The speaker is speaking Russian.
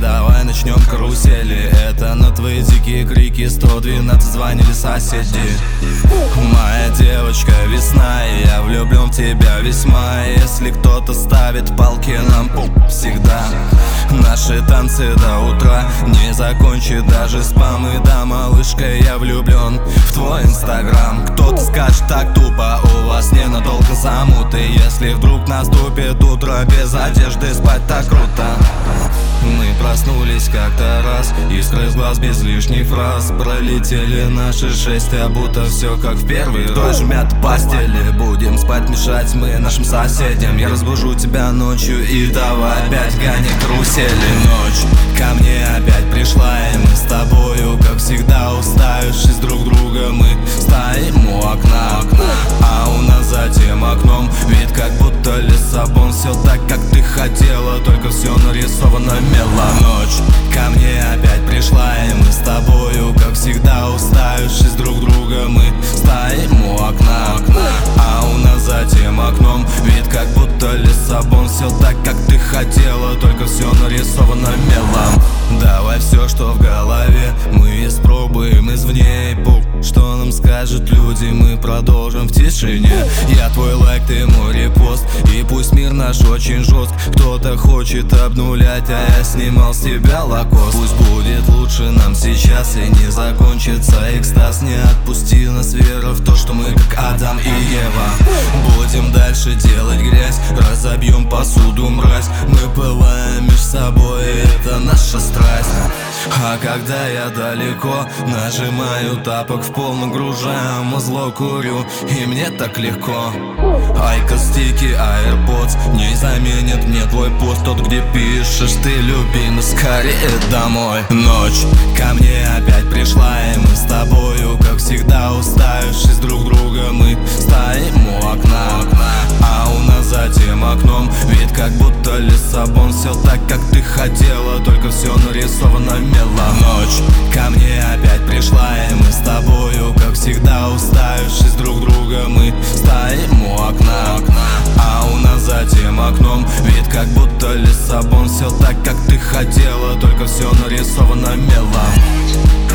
давай начнем карусели. Это на твои дикие крики 112 звонили соседи. Моя девочка весна, и я влюблен в тебя весьма. Если кто-то ставит палки нам всегда, наши танцы до утра не закончит даже спам. И да, малышка, я влюблен в твой инстаграм. Кто-то скажет так тупо, у вас ненадолго замуты. Если вдруг наступит утро без одежды, спать так круто. Мы проснулись как-то раз, искры из глаз без лишних фраз. Пролетели наши 6, а будто все как в первый раз. Жмят постели, будем спать мешать мы нашим соседям. Я разбужу тебя ночью и давай опять гони карусели. Ночь ко мне опять пришла, и мы с тобою, как всегда, уставившись друг друга, мы стоим у окна. А у нас за тем окном вид как будто Лиссабон. Все так, как ты хотела, только все нарисовано мелом. Ночь ко мне опять пришла, и мы с тобою, как всегда, уставившись друг друга, мы стоим у окна. А у нас за тем окном вид как будто Лиссабон. Все так, как ты хотела, только все нарисовано мелом. Давай все, что в голове, мы испробуем извне. Что нам скажут люди, мы продолжим в тишине. Я твой лайк, ты мой репост, и пусть мир наш очень жестк. Кто-то хочет обнулять, а я снимал с тебя лакост. Пусть будет лучше нам сейчас и не закончится экстаз. Не отпусти нас вера в то, что мы как Адам и Ева. Будем дальше делать грязь, разобьем посуду, мразь. Мы пылаем между собой, это наша страсть. А когда я далеко, нажимаю тапок в пол, нагружаю музло, курю, и мне так легко. Айка, стики, AirPods не заменят мне твой пост. Тот, где пишешь ты, люби, но скорее домой. Ночь ко мне опять пришла, и мы с тобою, как всегда, уставившись друг друга, мы стоим у окна. А у нас за тем окном вид как будто Лиссабон. Все так, как ты хотела, только все нарисовано мелом. Ночь ко мне опять пришла, и мы с тобою, как всегда, уставившись друг друга, мы стоим у окна. А у нас за тем окном вид как будто Лиссабон. Все так, как ты хотела, только все нарисовано мелом.